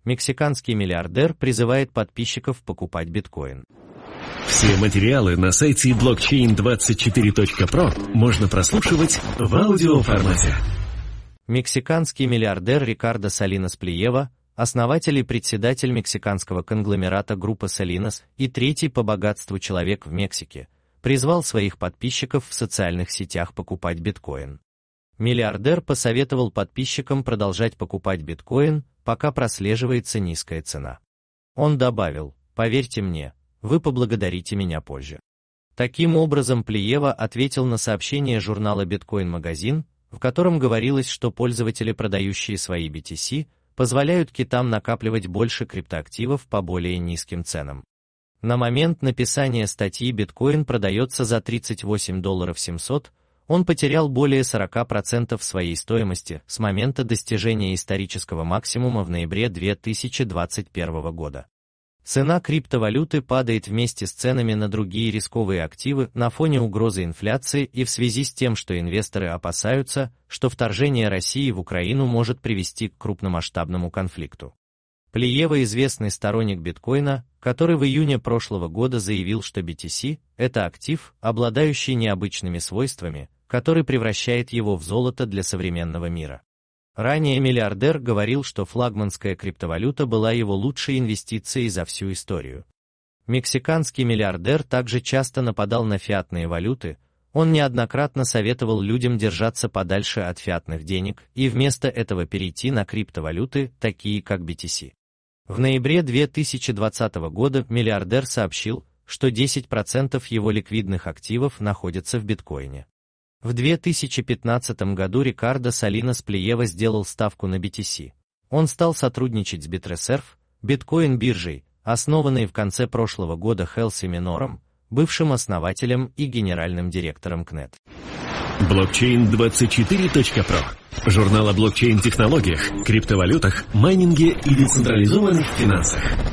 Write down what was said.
Мексиканский миллиардер призывает подписчиков покупать биткоин. Все материалы на сайте blockchain24.pro можно прослушивать в аудиоформате. Мексиканский миллиардер Рикардо Салинос Плиева, основатель и председатель мексиканского конгломерата группа Salinas и третий по богатству человек в Мексике, призвал своих подписчиков в социальных сетях покупать биткоин. Миллиардер посоветовал подписчикам продолжать покупать биткоин, пока прослеживается низкая цена. Он добавил: «Поверьте мне, вы поблагодарите меня позже». Таким образом, Плиева ответил на сообщение журнала Bitcoin Magazine, в котором говорилось, что пользователи, продающие свои BTC, позволяют китам накапливать больше криптоактивов по более низким ценам. На момент написания статьи биткоин продается за $38,700, он потерял более 40% своей стоимости с момента достижения исторического максимума в ноябре 2021 года. Цена криптовалюты падает вместе с ценами на другие рисковые активы на фоне угрозы инфляции и в связи с тем, что инвесторы опасаются, что вторжение России в Украину может привести к крупномасштабному конфликту. Плиева, известный сторонник биткоина, который в июне прошлого года заявил, что BTC – это актив, обладающий необычными свойствами, который превращает его в золото для современного мира. Ранее миллиардер говорил, что флагманская криптовалюта была его лучшей инвестицией за всю историю. Мексиканский миллиардер также часто нападал на фиатные валюты, он неоднократно советовал людям держаться подальше от фиатных денег и вместо этого перейти на криптовалюты, такие как BTC. В ноябре 2020 года миллиардер сообщил, что 10% его ликвидных активов находятся в биткоине. В 2015 году Рикардо Салинос Плиева сделал ставку на BTC. Он стал сотрудничать с Bitreserve, биткоин-биржей, основанной в конце прошлого года Хелси Минором, бывшим основателем и генеральным директором КНЕТ. Blockchain24.pro. Журнал о блокчейн-технологиях, криптовалютах, майнинге и децентрализованных финансах.